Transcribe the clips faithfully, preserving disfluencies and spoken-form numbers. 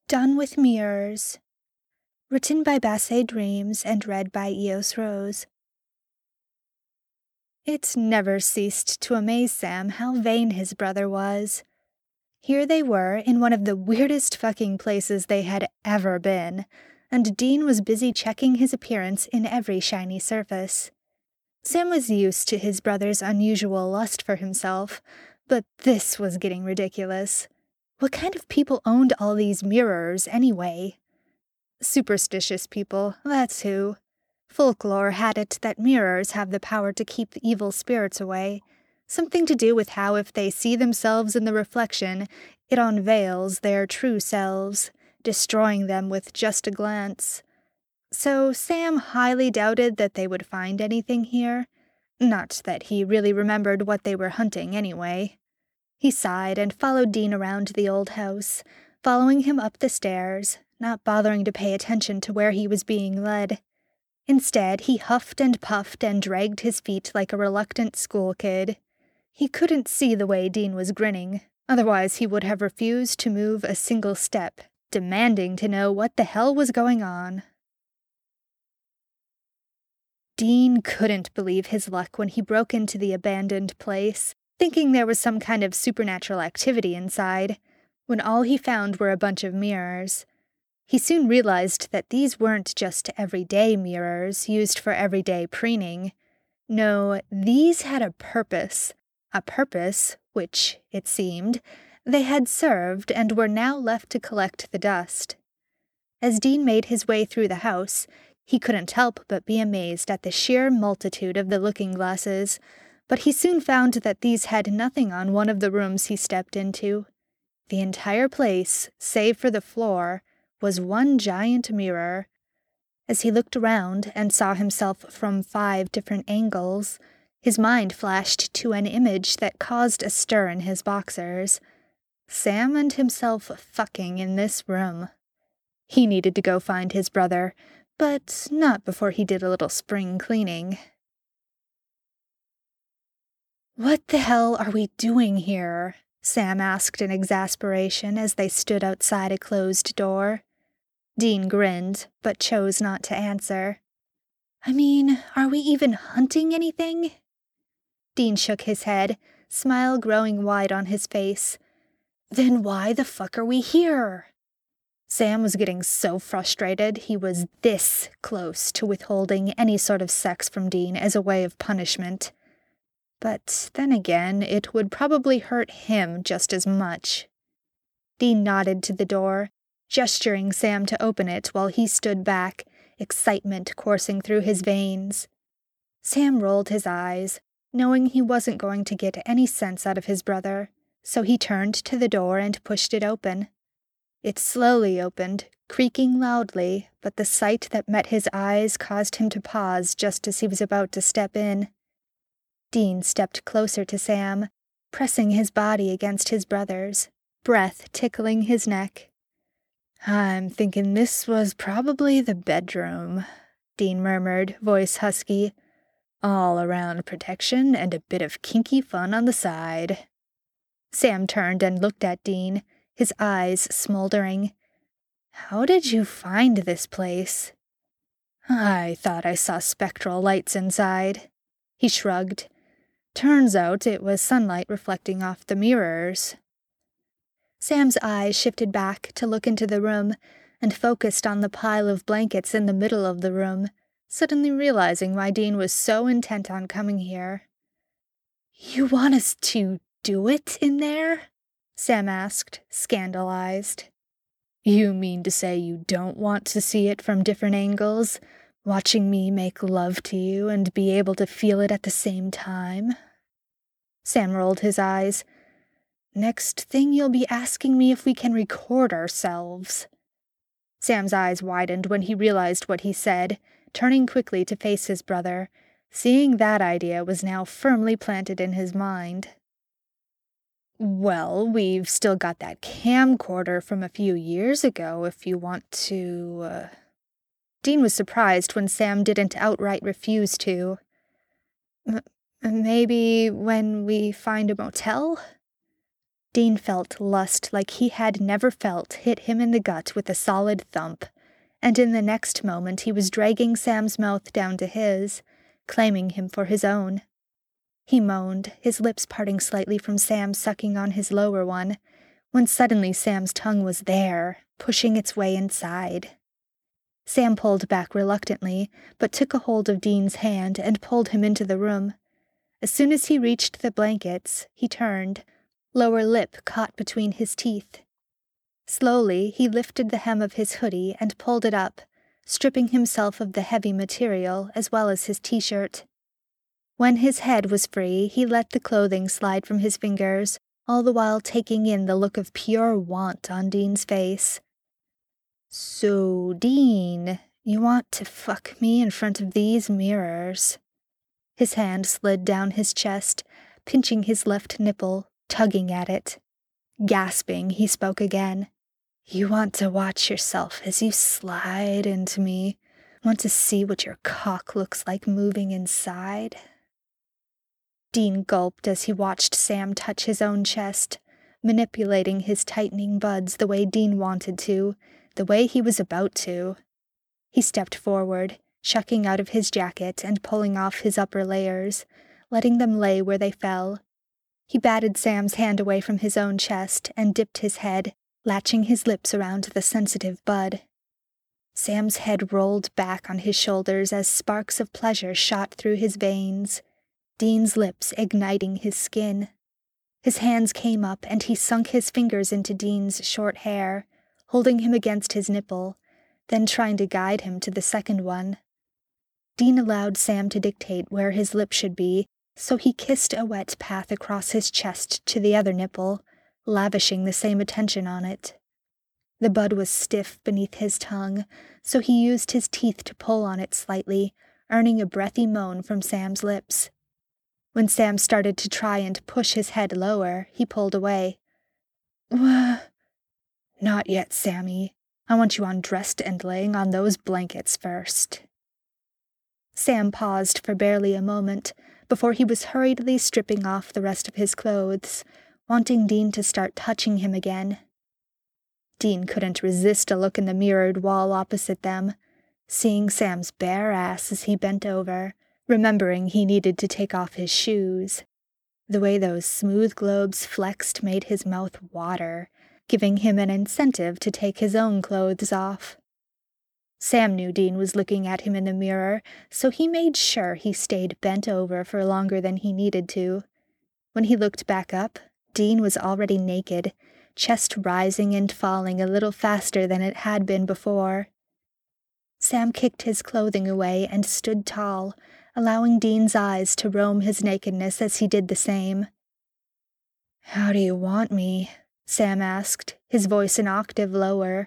Done with Mirrors. Written by Basse Dreams and read by Eos Rose. It never ceased to amaze Sam how vain his brother was. Here they were in one of the weirdest fucking places they had ever been, and Dean was busy checking his appearance in every shiny surface. Sam was used to his brother's unusual lust for himself, but this was getting ridiculous. What kind of people owned all these mirrors, anyway? Superstitious people, that's who. Folklore had it that mirrors have the power to keep the evil spirits away, something to do with how if they see themselves in the reflection, it unveils their true selves, destroying them with just a glance. So Sam highly doubted that they would find anything here. Not that he really remembered what they were hunting anyway. He sighed and followed Dean around the old house, following him up the stairs, not bothering to pay attention to where he was being led. Instead, he huffed and puffed and dragged his feet like a reluctant school kid. He couldn't see the way Dean was grinning, otherwise he would have refused to move a single step, demanding to know what the hell was going on. Dean couldn't believe his luck when he broke into the abandoned place, thinking there was some kind of supernatural activity inside, when all he found were a bunch of mirrors. He soon realized that these weren't just everyday mirrors used for everyday preening. No, these had a purpose, a purpose which, it seemed, they had served and were now left to collect the dust. As Dean made his way through the house, he couldn't help but be amazed at the sheer multitude of the looking-glasses, but he soon found that these had nothing on one of the rooms he stepped into. The entire place, save for the floor, was one giant mirror. As he looked around and saw himself from five different angles, his mind flashed to an image that caused a stir in his boxers. Sam and himself fucking in this room. He needed to go find his brother, but not before he did a little spring cleaning. "What the hell are we doing here?" Sam asked in exasperation as they stood outside a closed door. Dean grinned, but chose not to answer. "I mean, are we even hunting anything?" Dean shook his head, smile growing wide on his face. "Then why the fuck are we here?" Sam was getting so frustrated he was this close to withholding any sort of sex from Dean as a way of punishment. But then again, it would probably hurt him just as much. Dean nodded to the door, gesturing Sam to open it while he stood back, excitement coursing through his veins. Sam rolled his eyes, knowing he wasn't going to get any sense out of his brother, so he turned to the door and pushed it open. It slowly opened, creaking loudly, but the sight that met his eyes caused him to pause just as he was about to step in. Dean stepped closer to Sam, pressing his body against his brother's, breath tickling his neck. "I'm thinking this was probably the bedroom," Dean murmured, voice husky. "All around protection and a bit of kinky fun on the side." Sam turned and looked at Dean, his eyes smoldering. "How did you find this place?" "I thought I saw spectral lights inside." He shrugged. "Turns out it was sunlight reflecting off the mirrors." Sam's eyes shifted back to look into the room and focused on the pile of blankets in the middle of the room, suddenly realizing why Dean was so intent on coming here. "You want us to do it in there?" Sam asked, scandalized. "You mean to say you don't want to see it from different angles, watching me make love to you and be able to feel it at the same time?" Sam rolled his eyes. "Next thing you'll be asking me if we can record ourselves." Sam's eyes widened when he realized what he said, turning quickly to face his brother, seeing that idea was now firmly planted in his mind. "Well, we've still got that camcorder from a few years ago if you want to, uh... Dean was surprised when Sam didn't outright refuse to. M- maybe when we find a motel?" Dean felt lust like he had never felt hit him in the gut with a solid thump, and in the next moment he was dragging Sam's mouth down to his, claiming him for his own. He moaned, his lips parting slightly from Sam sucking on his lower one, when suddenly Sam's tongue was there, pushing its way inside. Sam pulled back reluctantly, but took a hold of Dean's hand and pulled him into the room. As soon as he reached the blankets, he turned, lower lip caught between his teeth. Slowly, he lifted the hem of his hoodie and pulled it up, stripping himself of the heavy material as well as his t-shirt. When his head was free, he let the clothing slide from his fingers, all the while taking in the look of pure want on Dean's face. "So, Dean, you want to fuck me in front of these mirrors?" His hand slid down his chest, pinching his left nipple, tugging at it. Gasping, he spoke again. "You want to watch yourself as you slide into me? Want to see what your cock looks like moving inside?" Dean gulped as he watched Sam touch his own chest, manipulating his tightening buds the way Dean wanted to, the way he was about to. He stepped forward, shucking out of his jacket and pulling off his upper layers, letting them lay where they fell. He batted Sam's hand away from his own chest and dipped his head, latching his lips around the sensitive bud. Sam's head rolled back on his shoulders as sparks of pleasure shot through his veins, Dean's lips igniting his skin. His hands came up and he sunk his fingers into Dean's short hair, holding him against his nipple, then trying to guide him to the second one. Dean allowed Sam to dictate where his lip should be, so he kissed a wet path across his chest to the other nipple, lavishing the same attention on it. The bud was stiff beneath his tongue, so he used his teeth to pull on it slightly, earning a breathy moan from Sam's lips. When Sam started to try and push his head lower, he pulled away. "Wah." "Not yet, Sammy. I want you undressed and laying on those blankets first." Sam paused for barely a moment, before he was hurriedly stripping off the rest of his clothes, wanting Dean to start touching him again. Dean couldn't resist a look in the mirrored wall opposite them, seeing Sam's bare ass as he bent over, remembering he needed to take off his shoes. The way those smooth globes flexed made his mouth water, giving him an incentive to take his own clothes off. Sam knew Dean was looking at him in the mirror, so he made sure he stayed bent over for longer than he needed to. When he looked back up, Dean was already naked, chest rising and falling a little faster than it had been before. Sam kicked his clothing away and stood tall, allowing Dean's eyes to roam his nakedness as he did the same. "How do you want me?" Sam asked, his voice an octave lower.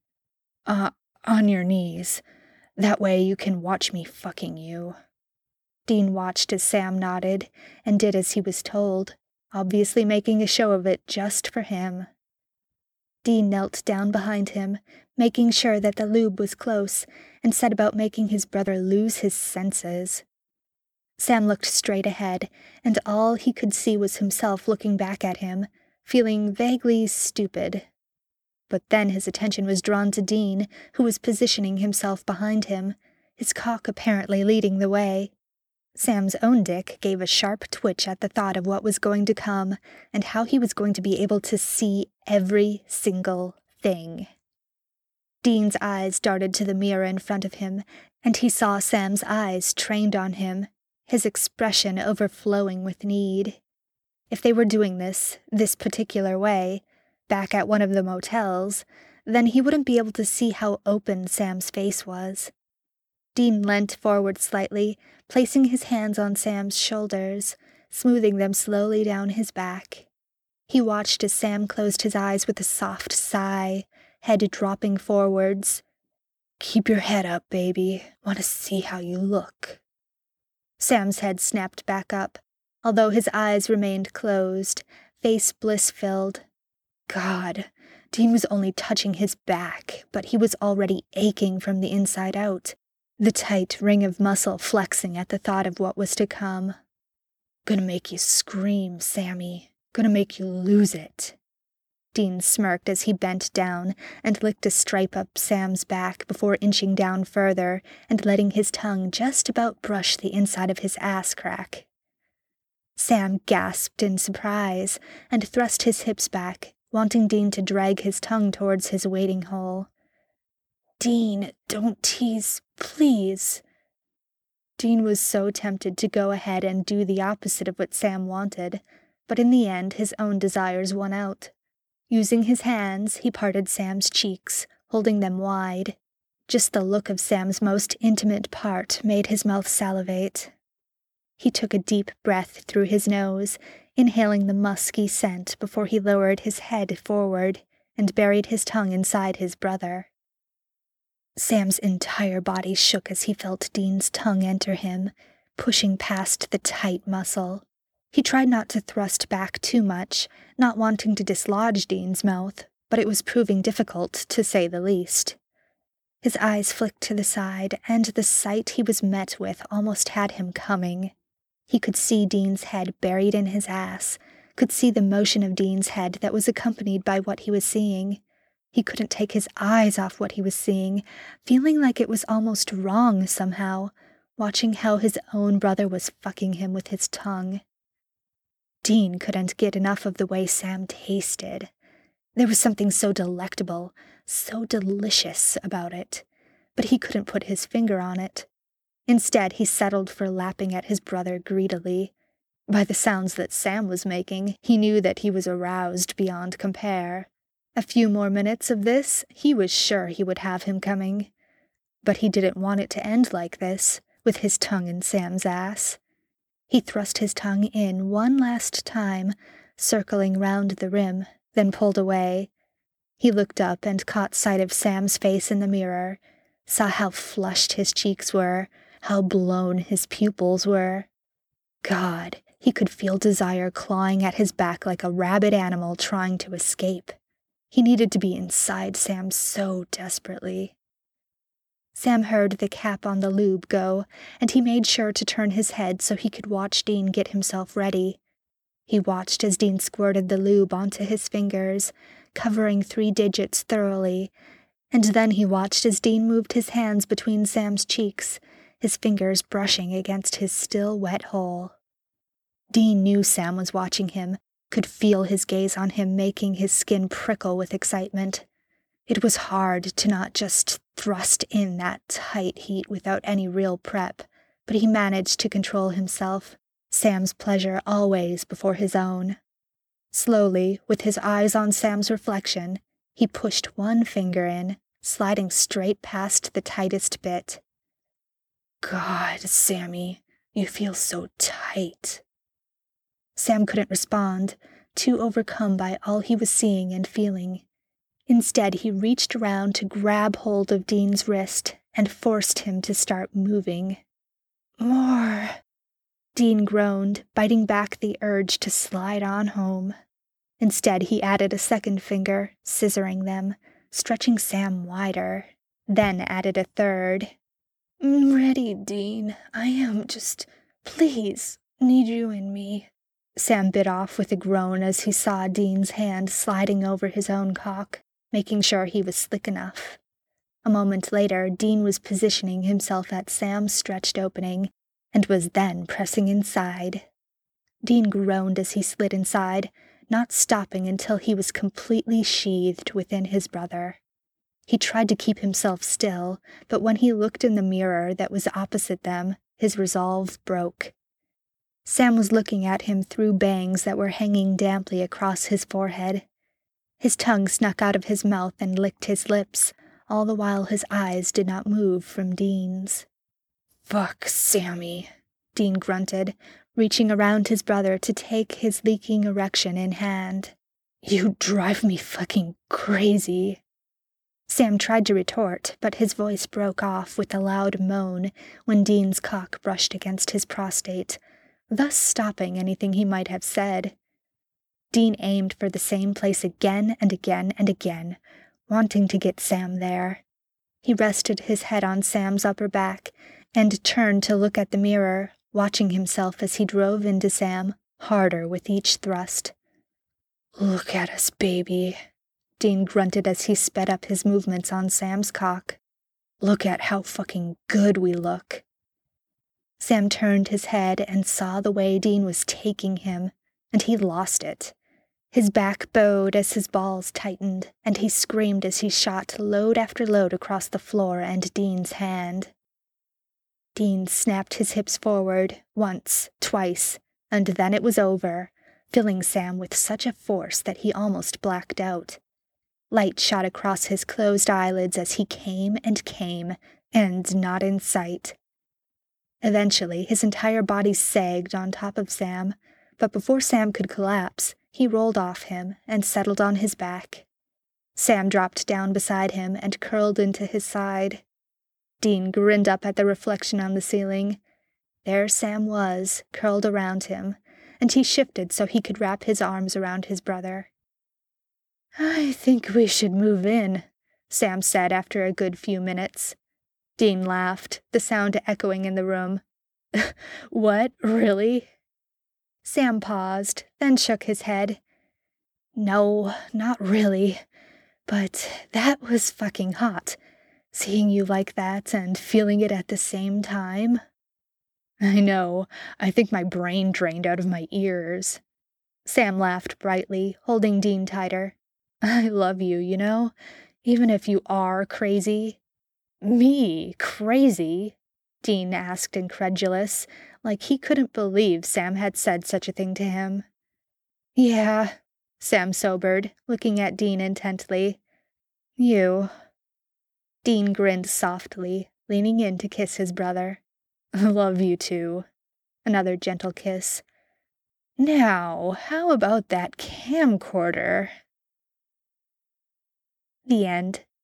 Uh, on your knees. That way you can watch me fucking you." Dean watched as Sam nodded, and did as he was told, obviously making a show of it just for him. Dean knelt down behind him, making sure that the lube was close, and set about making his brother lose his senses. Sam looked straight ahead, and all he could see was himself looking back at him, feeling vaguely stupid. But then his attention was drawn to Dean, who was positioning himself behind him, his cock apparently leading the way. Sam's own dick gave a sharp twitch at the thought of what was going to come, and how he was going to be able to see every single thing. Dean's eyes darted to the mirror in front of him, and he saw Sam's eyes trained on him, his expression overflowing with need. If they were doing this, this particular way, back at one of the motels, then he wouldn't be able to see how open Sam's face was. Dean leant forward slightly, placing his hands on Sam's shoulders, smoothing them slowly down his back. He watched as Sam closed his eyes with a soft sigh, head dropping forwards. "Keep your head up, baby. Want to see how you look." Sam's head snapped back up, although his eyes remained closed, face bliss-filled. God, Dean was only touching his back, but he was already aching from the inside out, the tight ring of muscle flexing at the thought of what was to come. "Gonna make you scream, Sammy. Gonna make you lose it." Dean smirked as he bent down and licked a stripe up Sam's back before inching down further and letting his tongue just about brush the inside of his ass crack. Sam gasped in surprise and thrust his hips back, wanting Dean to drag his tongue towards his waiting hole. "Dean, don't tease, please." Dean was so tempted to go ahead and do the opposite of what Sam wanted, but in the end his own desires won out. Using his hands, he parted Sam's cheeks, holding them wide. Just the look of Sam's most intimate part made his mouth salivate. He took a deep breath through his nose, inhaling the musky scent before he lowered his head forward and buried his tongue inside his brother. Sam's entire body shook as he felt Dean's tongue enter him, pushing past the tight muscle. He tried not to thrust back too much, not wanting to dislodge Dean's mouth, but it was proving difficult, to say the least. His eyes flicked to the side, and the sight he was met with almost had him coming. He could see Dean's head buried in his ass, could see the motion of Dean's head that was accompanied by what he was seeing. He couldn't take his eyes off what he was seeing, feeling like it was almost wrong somehow, watching how his own brother was fucking him with his tongue. Dean couldn't get enough of the way Sam tasted. There was something so delectable, so delicious about it, but he couldn't put his finger on it. Instead, he settled for lapping at his brother greedily. By the sounds that Sam was making, he knew that he was aroused beyond compare. A few more minutes of this, he was sure he would have him coming. But he didn't want it to end like this, with his tongue in Sam's ass. He thrust his tongue in one last time, circling round the rim, then pulled away. He looked up and caught sight of Sam's face in the mirror, saw how flushed his cheeks were, how blown his pupils were. God, he could feel desire clawing at his back like a rabid animal trying to escape. He needed to be inside Sam so desperately. Sam heard the cap on the lube go, and he made sure to turn his head so he could watch Dean get himself ready. He watched as Dean squirted the lube onto his fingers, covering three digits thoroughly, and then he watched as Dean moved his hands between Sam's cheeks, his fingers brushing against his still wet hole. Dean knew Sam was watching him, could feel his gaze on him making his skin prickle with excitement. It was hard to not just thrust in that tight heat without any real prep, but he managed to control himself, Sam's pleasure always before his own. Slowly, with his eyes on Sam's reflection, he pushed one finger in, sliding straight past the tightest bit. "God, Sammy, you feel so tight." Sam couldn't respond, too overcome by all he was seeing and feeling. Instead, he reached around to grab hold of Dean's wrist and forced him to start moving. "More," Dean groaned, biting back the urge to slide on home. Instead, he added a second finger, scissoring them, stretching Sam wider, then added a third. "I'm ready, Dean. I am just, please, need you in me." Sam bit off with a groan as he saw Dean's hand sliding over his own cock, making sure he was slick enough. A moment later, Dean was positioning himself at Sam's stretched opening, and was then pressing inside. Dean groaned as he slid inside, not stopping until he was completely sheathed within his brother. He tried to keep himself still, but when he looked in the mirror that was opposite them, his resolve broke. Sam was looking at him through bangs that were hanging damply across his forehead. His tongue snuck out of his mouth and licked his lips, all the while his eyes did not move from Dean's. "Fuck, Sammy," Dean grunted, reaching around his brother to take his leaking erection in hand. "You drive me fucking crazy." Sam tried to retort, but his voice broke off with a loud moan when Dean's cock brushed against his prostate, thus stopping anything he might have said. Dean aimed for the same place again and again and again, wanting to get Sam there. He rested his head on Sam's upper back and turned to look at the mirror, watching himself as he drove into Sam, harder with each thrust. Look at us, baby, Dean grunted as he sped up his movements on Sam's cock. Look at how fucking good we look. Sam turned his head and saw the way Dean was taking him, and he lost it. His back bowed as his balls tightened, and he screamed as he shot load after load across the floor and Dean's hand. Dean snapped his hips forward, once, twice, and then it was over, filling Sam with such a force that he almost blacked out. Light shot across his closed eyelids as he came and came, and not in sight. Eventually, his entire body sagged on top of Sam, but before Sam could collapse, he rolled off him and settled on his back. Sam dropped down beside him and curled into his side. Dean grinned up at the reflection on the ceiling. There Sam was, curled around him, and he shifted so he could wrap his arms around his brother. I think we should move in, Sam said after a good few minutes. Dean laughed, the sound echoing in the room. What, really? Sam paused, then shook his head. No, not really. But that was fucking hot, seeing you like that and feeling it at the same time. I know, I think my brain drained out of my ears. Sam laughed brightly, holding Dean tighter. I love you, you know, even if you are crazy. Me, crazy? Dean asked incredulous, like he couldn't believe Sam had said such a thing to him. Yeah, Sam sobered, looking at Dean intently. You. Dean grinned softly, leaning in to kiss his brother. Love you too. Another gentle kiss. Now, how about that camcorder? The end.